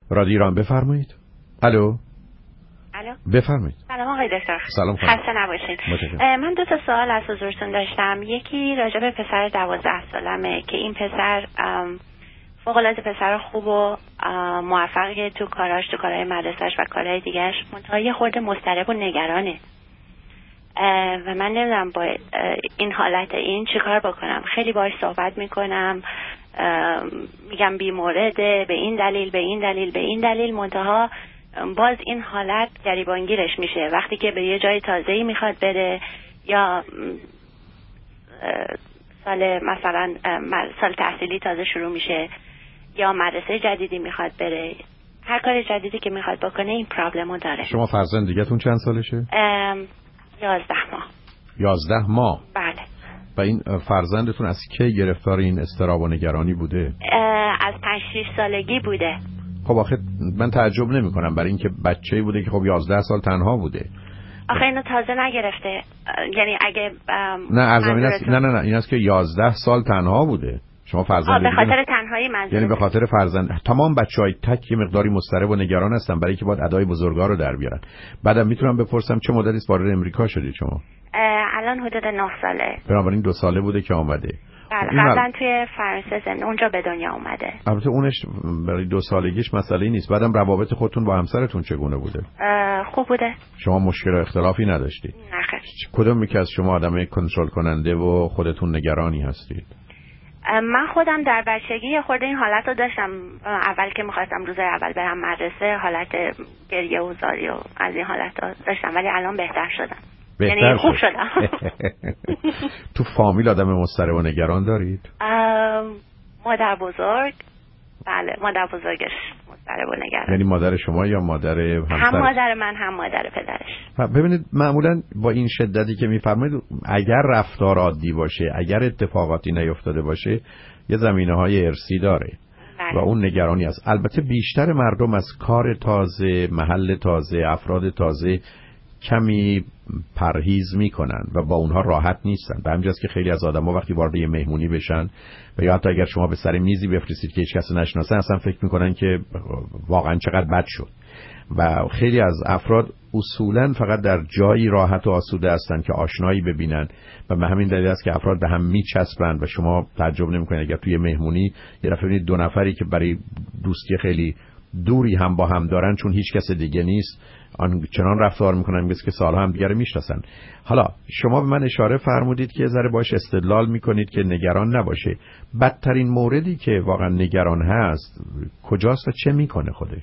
رادیو ایران بفرمایید. الو. الو. بفرمایید. سلام آقای دکتر. سلام خانم. خسته نباشید. من دو تا سوال از حضورتون داشتم. یکی راجع به پسر 12 سالمه که این پسر فوق‌العاده پسر خوب و موفقیه تو کاراش، تو کارهای مدرسه‌اش و کارهای دیگه‌اش، منتها یه خورده مضطرب و نگرانه و من نمیدونم با این حالت این چیکار بکنم. خیلی باهاش صحبت میکنم، میگم بی مورده، به این دلیل به این دلیل به این دلیل، منتها باز این حالت گریبانگیرش میشه وقتی که به یه جای تازه‌ای میخواد بره یا مثلا سال تحصیلی تازه شروع میشه یا مدرسه جدیدی میخواد بره. هر کار جدیدی که میخواد بکنه این پرابلمو داره. شما فرزند دیگه‌تون چند سالشه؟ 11 ماه. 11 ماه. بله. و این فرزندتون از کی گرفتار این اضطراب و نگرانی بوده؟ از 5-6 سالگی بوده. خب آخه من تعجب نمی کنم برای اینکه بچه‌ای بوده که خب 11 سال تنها بوده. آخه اینو تازه نگرفته، یعنی اگه نه این است که 11 سال تنها بوده. شما فرزند به خاطر تنهایی منظور، یعنی به خاطر فرزند. تمام بچهای تک یه مقداری مضطرب و نگران هستن برای که باید ادای بزرگا رو در بیارن. بعدم میتونم بپرسم چه مدتی است وارد امریکا شدید شما؟ الان حدود 9 ساله. بنابراین 2 ساله بوده که آمده. بله، قبلا توی فرانسه اونجا به دنیا اومده. البته اونش برای 2 سالگیش مسئله نیست. بعدم روابط خودتون با همسرتون چگونه بوده؟ خوب بوده. شما مشکل و اختلافی نداشتید؟ نه خیر. کدوم یکی از شما آدم کنترل کننده و خودتون نگرانی هستید؟ من خودم در بچگی خورده این حالت رو داشتم. اول که می‌خواستم روز اول برم مدرسه حالت گریه و زاری و از این حالت‌ها داشتم، ولی الان بهتر شدم. یعنی خوب شدم. تو فامیل آدم مضطرب و نگران دارید؟ مادر بزرگ، بله مادر بزرگش مضطرب و نگران. یعنی مادر شما یا مادر همسر؟ هم مادر من هم مادر پدرش. ببینید معمولا با این شدتی که میفرمایید اگر رفتار عادی باشه، اگر اتفاقاتی نیفتاده باشه، یه زمینه‌های ارثی داره. بله. و اون نگرانی است. البته بیشتر مردم از کار تازه، محل تازه، افراد تازه کمی پرهیز میکنن و با اونها راحت نیستن. به همین جاست که خیلی از آدم‌ها وقتی وارد یه مهمونی بشن و یا حتی اگر شما به سر میزی بفرستید که هیچ کس نشناسن، اصلا فکر میکنن که واقعا چقدر بد شد. و خیلی از افراد اصولا فقط در جایی راحت و آسوده هستن که آشنایی ببینن و به همین دلیل است که افراد به هم میچسبن و شما تعجب نمیکنید اگر توی مهمونی یه دفعه ببینید 2 نفری که برای دوستی خیلی دوری هم با هم دارن، چون هیچ کس دیگه نیست چنان رفتار میکنن مثل که سالها هم دیگه رو میشناسن. حالا شما به من اشاره فرمودید که ذره باش استدلال میکنید که نگران نباشه. بدترین موردی که واقعا نگران هست کجاست و چه میکنه خودش؟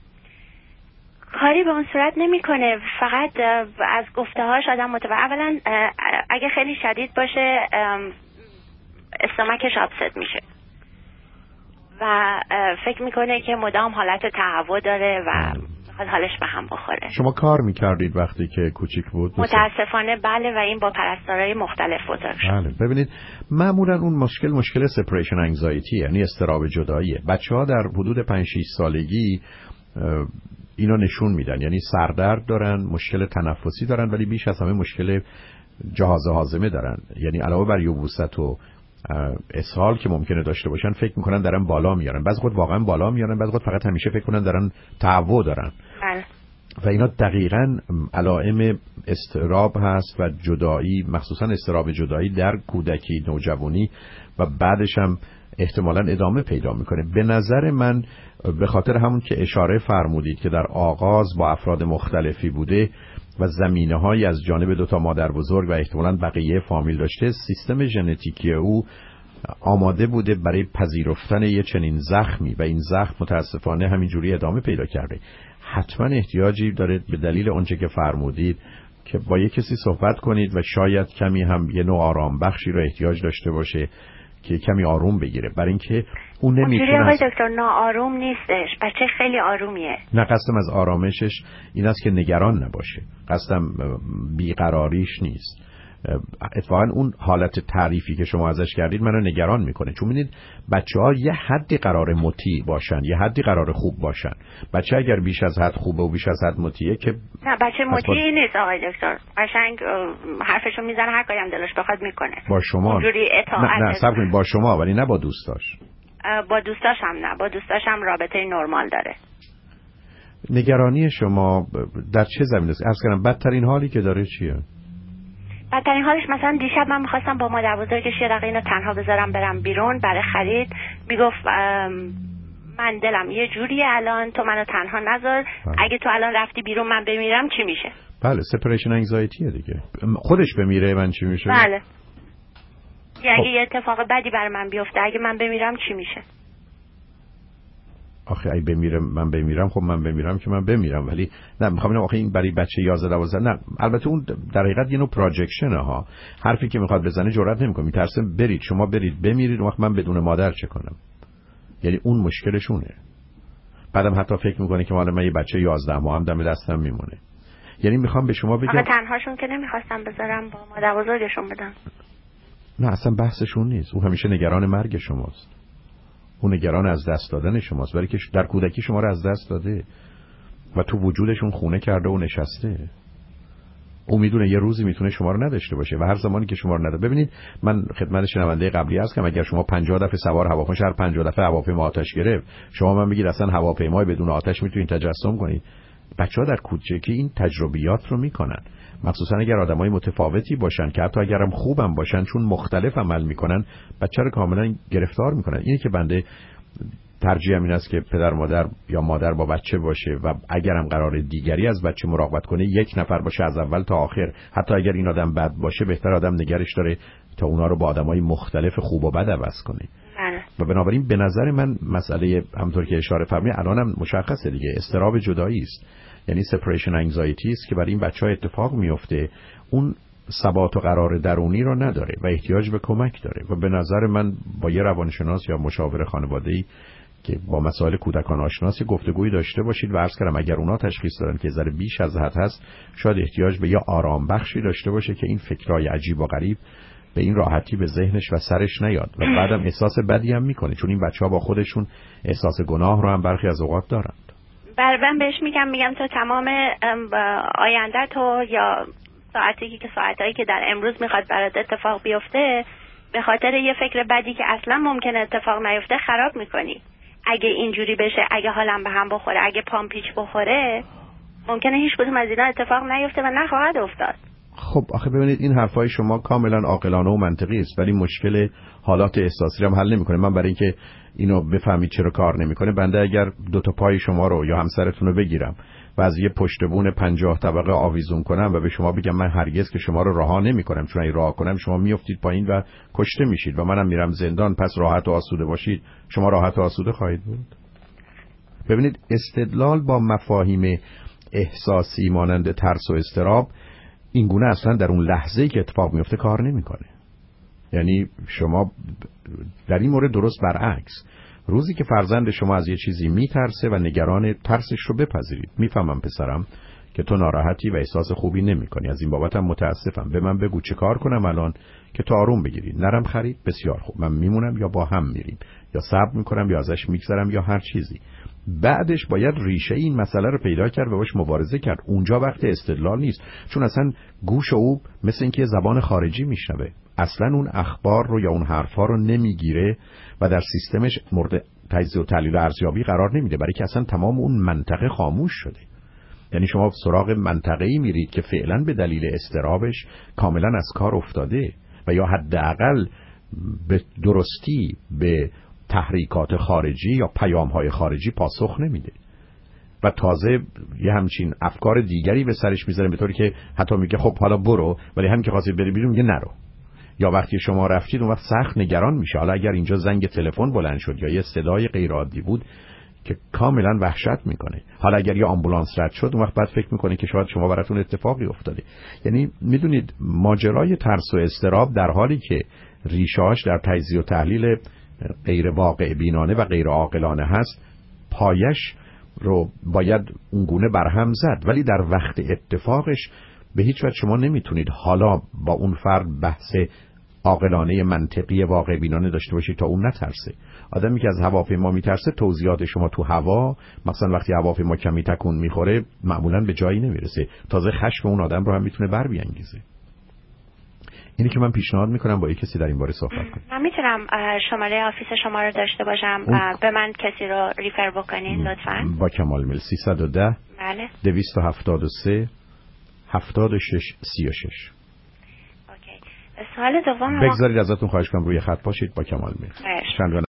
کاری به اون صورت نمیکنه، فقط از گفته‌هاش آدم اولا اگه خیلی شدید باشه استمکش آبست میشه و فکر میکنه که مدام حالت تهوع داره و حالش به هم بخوره. شما کار میکردید وقتی که کوچیک بود؟ متاسفانه بله، و این با پرستارای مختلف بزرگ شد. بله. ببینید معمولا اون مشکل سپریشن انگزایتی، یعنی اضطراب جداییه. بچه‌ها در حدود 5-6 سالگی اینا نشون میدن، یعنی سردرد دارن، مشکل تنفسی دارن، ولی بیش از همه مشکل جهاز هاضمه دارن. یعنی علاوه بر یبوست و اسهال که ممکنه داشته باشن فکر میکنن دارن بالا میارن، بعضی وقت واقعا بالا میارن، بعضی وقت فقط همیشه فکر کنن دارن تهوع دارن. بله. و اینا دقیقاً علائم اضطراب هست و جدایی، مخصوصا اضطراب جدایی در کودکی، نوجوانی و بعدش هم احتمالاً ادامه پیدا میکنه. به نظر من به خاطر همون که اشاره فرمودید که در آغاز با افراد مختلفی بوده و زمینه‌هایی از جانب 2 مادر بزرگ و احتمالاً بقیه فامیل داشته، سیستم ژنتیکی او آماده بوده برای پذیرفتن یه چنین زخمی و این زخم متاسفانه همینجوری ادامه پیدا کرده. حتما احتیاجی داره به دلیل اونچه که فرمودید که با یه کسی صحبت کنید و شاید کمی هم یه نوع آرام بخشی رو احتیاج داشته باشه که کمی آروم بگیره، برای اینکه اون نمیتونه. آقای دکتر آروم نیستش، بچه خیلی آرومیه. نه، قصدم از آرامشش این است که نگران نباشه، قصدم بیقراریش نیست. اتفاقا اون حالت تعریفی که شما ازش کردید منو نگران میکنه، چون میدید بچه‌ها یه حدی قرار مطیع باشن، یه حدی قرار خوب باشن. بچه اگر بیش از حد خوبه و بیش از حد مطیعه که نه، بچه مطیعی نیست آقای دکتر، قشنگ حرفشو میزنه، هر کاری هم دلش بخواد میکنه. با شما اونجوری اطاعت نه صبر کنید، با شما ولی نه با دوستاش. با دوستاش هم نه، با دوستاش هم رابطه نرمال داره. نگرانی شما در چه زمینه است؟ عرض کردم بدترین حالی که داره چیه؟ بدترین حالش مثلا دیشب من میخواستم با مادر بزرگش یه دقیقه اینو تنها بذارم برم بیرون برای خرید، میگفت من دلم یه جوریه الان، تو منو تنها نذار، اگه تو الان رفتی بیرون من بمیرم چی میشه؟ بله سپریشن انگزایتیه دیگه. خودش بمیره من چی میشه؟ بله. اگه یه اتفاق بدی برای من بیفته، اگه من بمیرم چی میشه؟ آخه اگه من بمیرم خب من بمیرم که من بمیرم، ولی نه میخوام بگم آخه این برای بچه 11 12 نه، البته اون در حقیقت یه نوع پروجکشنه ها. حرفی که میخواد بزنه جرئت نمیکنه، میترسه برید شما برید بمیرید اون وقت من بدون مادر چه کنم. یعنی اون مشکلشونه. بعدم حتی فکر میکنه که مال من یه بچه 11 ماه هم دم دستم میمونه. یعنی میخوام به شما بگم تنهاشون که نمیخواستم بذارم، با مادر بزرگشون بدم. نه اصلا بحثشون نیست. اون همیشه نگران مرگ شماست. اون نگران از دست دادن شماست، برای که در کودکی شما رو از دست داده و تو وجودشون خونه کرده و نشسته. اون میدونه یه روزی میتونه شما رو نداشته باشه و هر زمانی که شما رو نداره. ببینید من خدمت شنونده قبلی هست که اگر شما 50 دفعه سوار هواپیما شهر 50 دفعه هواپیما آتش گرفت، شما من بگید اصلا هواپیمای بدون آتش میتونید تجسم کنید. بچه‌ها در کودکی این تجربیات رو میکنن، مخصوصا اگر آدمای متفاوتی باشن که حتی اگرم خوبم باشن چون مختلف عمل میکنن بچه رو کاملا گرفتار میکنن. اینه که بنده ترجیحم این است که پدر مادر یا مادر با بچه باشه و اگرم قرار دیگری از بچه مراقبت کنه یک نفر باشه از اول تا آخر. حتی اگر این آدم بد باشه بهتر آدم نگرش داره تا اونا رو با آدمای مختلف خوب و بد عوض کنه. و بنابراین به نظر من مسئله همونطور که اشاره فرمودید الانم مشخصه دیگه، اضطراب جدایی است. یعنی سپریشن انگزایتی است که برای این بچه‌ها اتفاق میفته. اون ثبات و قرار درونی رو نداره و احتیاج به کمک داره و به نظر من با یه روانشناس یا مشاور خانواده‌ای که با مسائل کودکان آشناس گفتگویی داشته باشید و عرض کردم اگر اونا تشخیص دادن که ذره بیش از حد هست شاید احتیاج به یه آرام بخشی داشته باشه که این فکرای عجیب و غریب به این راحتی به ذهنش و سرش نیاد و بعدم احساس بدی هم میکنه، چون این بچه‌ها با خودشون احساس گناه رو هم برخی از اوقات دارن. من بهش میگم تو تمام آینده تو یا ساعتایی که در امروز میخواد برات اتفاق بیفته به خاطر یه فکر بدی که اصلا ممکنه اتفاق نیفته خراب میکنی. اگه اینجوری بشه، اگه حالم به هم بخوره، اگه پام پیچ بخوره، ممکنه هیچ کدوم از اینا اتفاق نیفته و نخواهد افتاد. خب آخه ببینید این حرفای شما کاملا عاقلانه و منطقی است ولی مشکل حالات احساسی رو هم حل نمیکنه. من برای اینکه اینو بفهمید چرا کار نمیکنه، بنده اگر دو تا پای شما رو یا همسرتون رو بگیرم و از یه پشت بون 50 طبقه آویزون کنم و به شما بگم من هرگز که شما رو رها نمیکنم، چون اگه رها کنم شما میافتید پایین و کشته میشید و منم میرم زندان، پس راحت و آسوده باشید، شما راحت و آسوده خواهید بود. ببینید استدلال با مفاهیم احساسی مانند ترس و اضطراب این گونه اصلا در اون لحظه‌ای که اتفاق میفته کار نمیکنه. یعنی شما در این مورد درست برعکس، روزی که فرزند شما از یه چیزی میترسه و نگران ترسش رو بپذیرید. میفهمم پسرم که تو ناراحتی و احساس خوبی نمیکنی، از این بابت هم متاسفم، به من بگو چه کار کنم الان که تو آروم بگیری. نرم خرید، بسیار خوب، من میمونم یا با هم میریم یا صبر میکنم یا ازش میگذرم یا هر چیزی. بعدش باید ریشه این مسئله رو پیدا کرد و باش مبارزه کرد. اونجا وقت استدلال نیست، چون اصلا گوش او مثل اینکه زبان خارجی میشنوه، اصلا اون اخبار رو یا اون حرفا رو نمیگیره و در سیستمش مورد تجزیه و تحلیل و ارزیابی قرار نمیده، برای که اصلا تمام اون منطقه خاموش شده. یعنی شما سراغ منطقه‌ای میرید که فعلا به دلیل اضطرابش کاملا از کار افتاده و یا حداقل به درستی به تحریکات خارجی یا پیام‌های خارجی پاسخ نمیده و تازه یه همچین افکار دیگری به سرش میذاره، به طوری که حتی میگه خب حالا برو، ولی هم که خواستی بری بیرون میگه نرو. یا وقتی شما رفتید اون وقت سخت نگران میشه. حالا اگر اینجا زنگ تلفن بلند شد یا یه صدای غیر عادی بود که کاملا وحشت میکنه. حالا اگر یه آمبولانس رد شد اون وقت بعد فکر میکنه که شاید شما براتون اتفاقی افتاده. یعنی میدونید ماجرای ترس و اضطراب در حالی که ریشه‌اش در تجزیه و تحلیل غیر واقع بینانه و غیر عاقلانه هست، پایش رو باید اونگونه برهم زد، ولی در وقت اتفاقش به هیچ وجه شما نمیتونید حالا با اون فرد بحث عاقلانه منطقی واقع بینانه داشته باشید تا اون نترسه. آدمی که از هواپیما میترسه توضیحات شما تو هوا، مثلا وقتی هواپیما کمی تکون میخوره معمولا به جایی نمیرسه، تازه خشم اون آدم رو هم میتونه بر بیانگیزه. اینی که من پیشنهاد میکنم با یک کسی در این باره صحبت کنم. من میتونم شماره آفیس شما رو داشته باشم به من کسی رو ریفر بکنین لطفاً؟ با کمال میل. 310 بله 273 76 36. اوکی. سوال دوم بگذارید ازتون خواهش کنم روی خط باشید. با کمال میل.